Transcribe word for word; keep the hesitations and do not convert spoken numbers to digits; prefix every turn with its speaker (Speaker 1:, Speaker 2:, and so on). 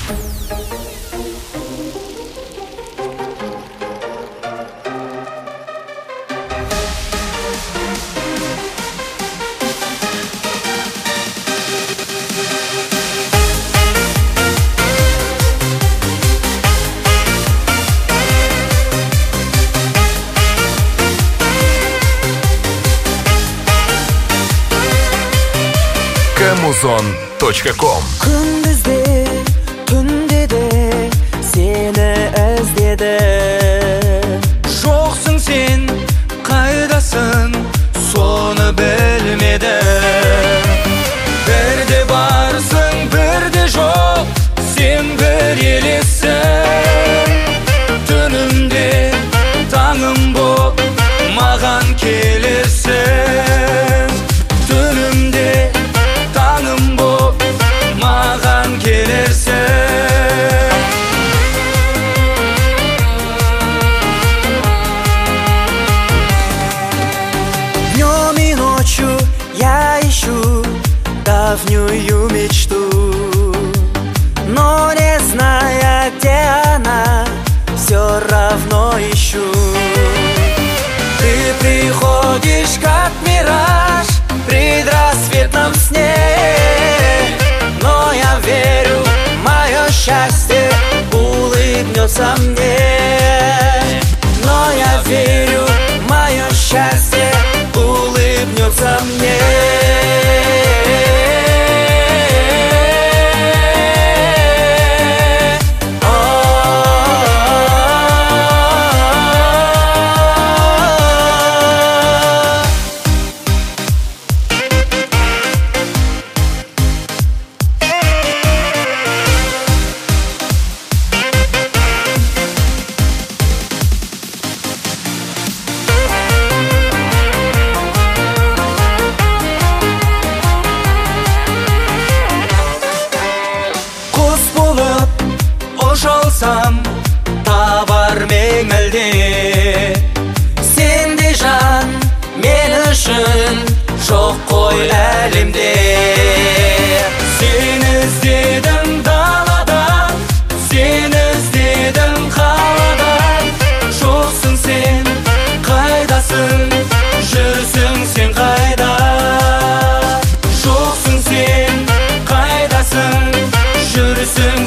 Speaker 1: Камузон точка ком.
Speaker 2: Күндізде, түнде де сені іздедім.
Speaker 3: Жоқсың сен, қайдасың, соны білмедім. Бірде барсың, бірде жоқ, сен бір елессің. Түнімде таңым боп, маған келерсің. Түнімде таңым боп, маған келерсің.
Speaker 2: Днем и ночью я ищу давнюю мечту, но не зная, где она, все равно ищу. Ты приходишь как мираж в предрассветном сне, но я верю, мое счастье улыбнется мне. Но я верю, мое счастье улыбнется мне.
Speaker 3: Құс болып ұшалсам, табар меңілде.
Speaker 2: Сенде жан мен үшін жоқ қой әлемде.
Speaker 3: Сені іздедім даладан, сені іздедім қаладан. Жоқсың сен, қайдасың, жүрсің сен қайда? Жоқсың сен, қайдасың, жүрсің